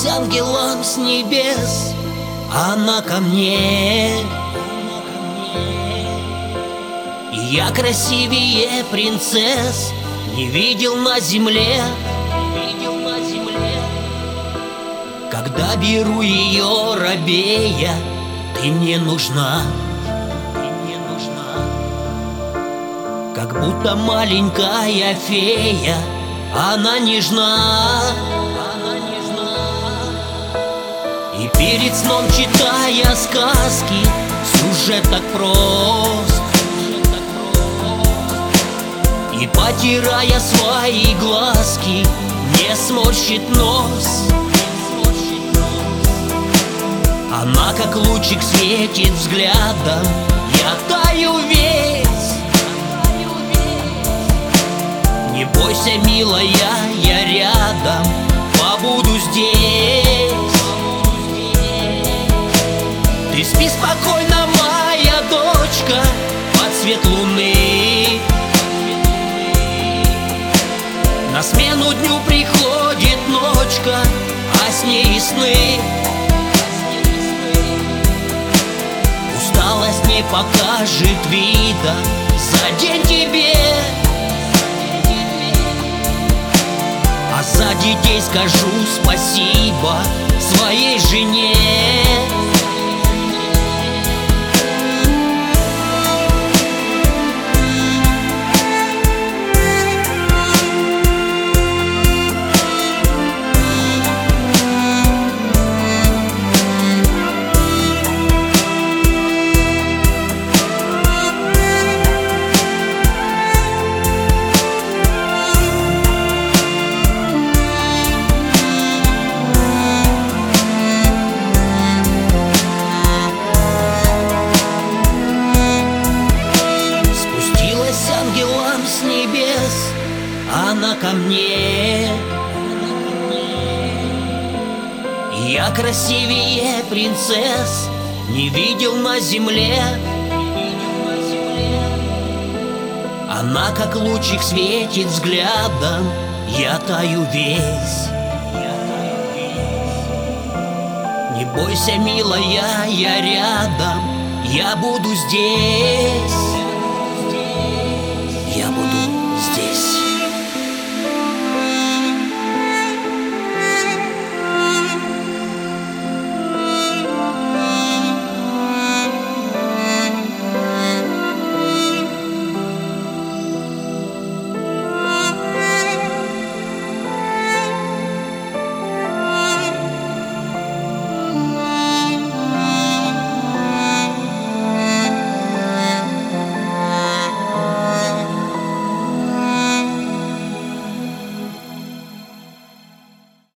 Спустилась ангелом с небес, она ко мне. И я красивее принцесс не видел на земле. Когда беру ее робея, ты мне нужна. Как будто маленькая фея, она нежна. И перед сном, читая сказки, сюжет так прост. И потирая свои глазки, не сморщит нос. Она как лучик светит взглядом, я таю весь. Не бойся, милая, я рядом, побуду здесь. Ты спи спокойно, моя дочка, под свет луны. На смену дню приходит ночка, а с ней и сны. Усталость не покажет вида за день тебе, а за детей скажу спасибо своей жене. С небес она ко мне. Я красивее принцесс не видел на земле. Она как лучик светит взглядом, я таю весь. Не бойся, милая, я рядом, я буду здесь.